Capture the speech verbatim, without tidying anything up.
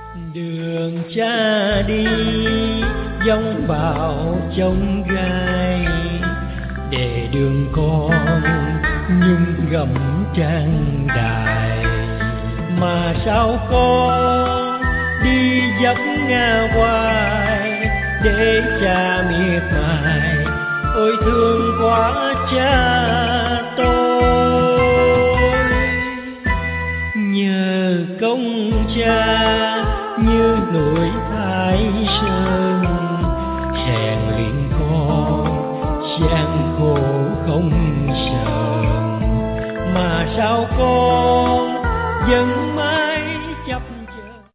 Đường cha đi giông bão trông gai, để đường con nhung gầm trang đài. Mà sao con đi dấp ngã hoài, để cha miệt mài, ôi thương quá cha tôi. Nhờ công cha như núi Thái Sơn, rèn luyện con gian khổ không sờn. Mà sao con vẫn